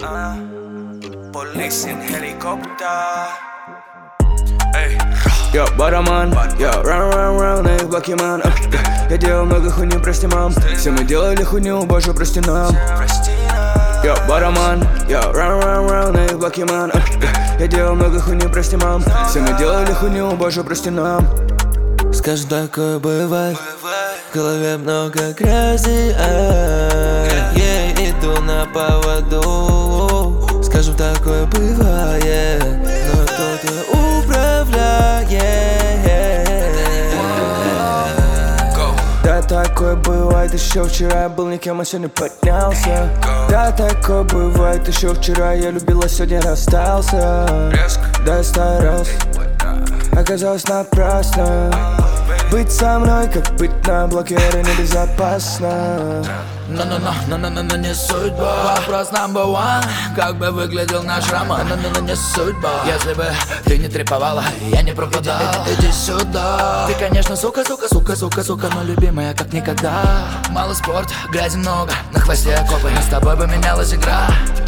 Полисин helikopter. Yo, бараман, yo, ран, на их блоке, ман. Я делал много хуйни, прости, мам. Все мы делали хуйню, боже, прости нам. Yo, бараман, yo, ран, на их блоке, ман. Я делал много хуйни, прости, мам. Все мы делали хуйню, боже, прости нам. Скажу, такое бывает, в голове много грязи, я иду на поводу. Скажу, такое бывает, но кто-то управляет. Да, такое бывает, еще вчера я был никем, а сегодня поднялся. Да, такое бывает, еще вчера я любил, а сегодня расстался. Да, я старался, оказалось напрасно. Быть со мной, как быть на блокере, небезопасно. Но не судьба. Вопрос number one. Как бы выглядел наш роман? Но не судьба. Если бы ты не треповала, я не пропадал. Иди сюда. Ты, конечно, сука, но любимая как никогда. Мало спорта, грязи много, на хвосте окопы, но с тобой поменялась игра.